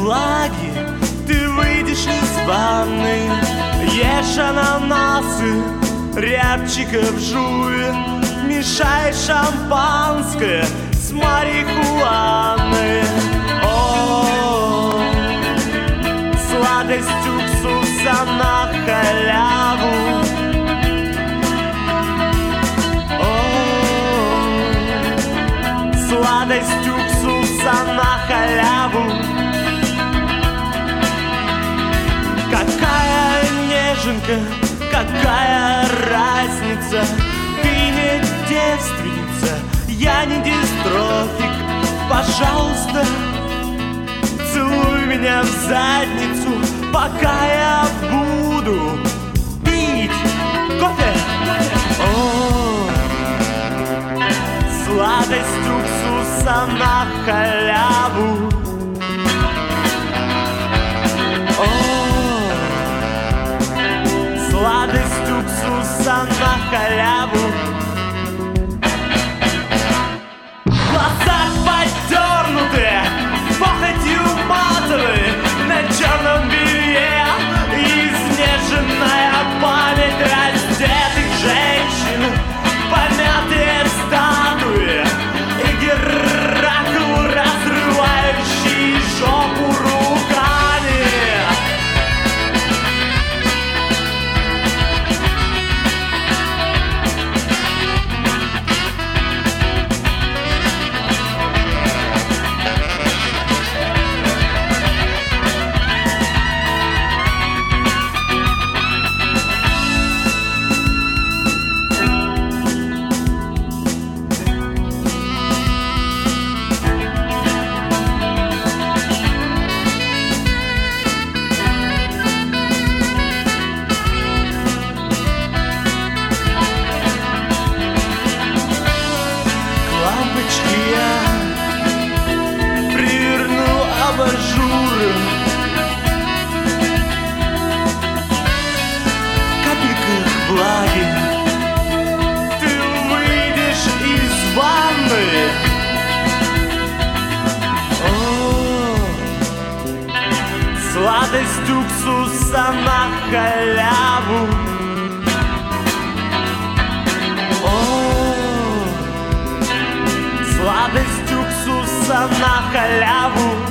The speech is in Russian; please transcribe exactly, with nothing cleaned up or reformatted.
влаги, ты выйдешь из ванны, ешь ананасы, рябчиков жуй, мешай шампанское с марихуаной. О, сладость уксуса на халяву. Сладость уксуса на халяву. Какая неженка, какая разница? Ты не девственница, я не дистрофик. Пожалуйста, целуй меня в задницу, пока я буду пить кофе. О, сладость уксуса на халяву. О, сладость уксуса на халяву. Глаза подернуты, похотью матовые, на черном белье изнеженная память раздетых женщин, помятые статуи и Геракл, разрывающий жопу руками. Сладость уксуса на халяву. О, сладость уксуса на халяву.